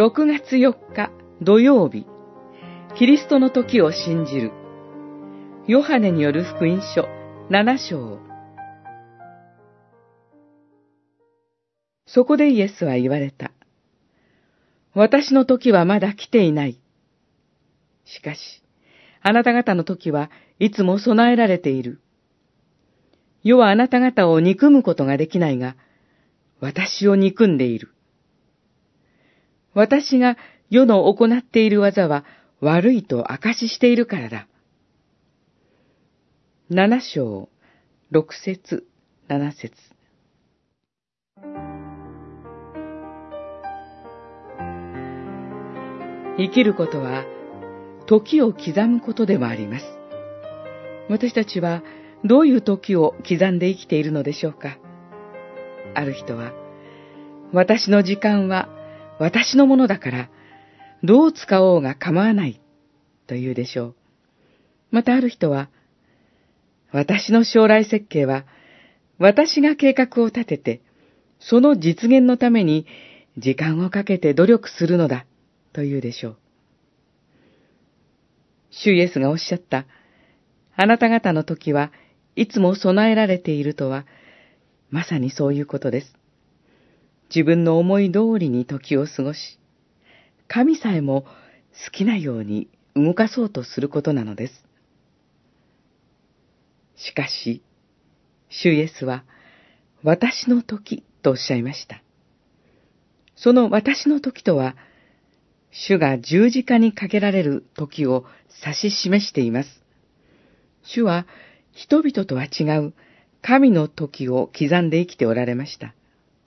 6月4日土曜日、キリストの時を信じる。ヨハネによる福音書7章。そこでイエスは言われた。私の時はまだ来ていない。しかし、あなた方の時はいつも備えられている。世はあなた方を憎むことができないが、私を憎んでいる。私が世の行っている技は悪いと証ししているからだ。7章、6節、7節。生きることは、時を刻むことでもあります。私たちは、どういう時を刻んで生きているのでしょうか。ある人は、私の時間は私のものだから、どう使おうが構わない、と言うでしょう。またある人は、私の将来設計は、私が計画を立てて、その実現のために時間をかけて努力するのだ、と言うでしょう。主イエスがおっしゃった、あなた方の時はいつも備えられているとは、まさにそういうことです。自分の思い通りに時を過ごし、神さえも好きなように動かそうとすることなのです。しかし、主イエスは、私の時とおっしゃいました。その私の時とは、主が十字架にかけられる時を指し示しています。主は人々とは違う神の時を刻んで生きておられました。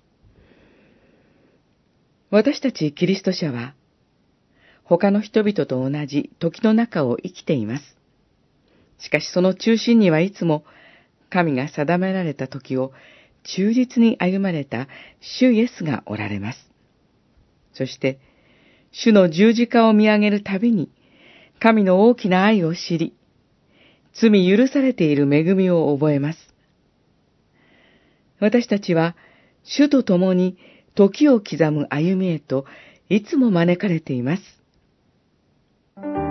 私たちキリスト者は、他の人々と同じ時の中を生きています。しかしその中心にはいつも神が定められた時を忠実に歩まれた主イエスがおられます。そして、主の十字架を見上げるたびに、神の大きな愛を知り、罪許されている恵みを覚えます。私たちは、主と共に時を刻む歩みへといつも招かれています。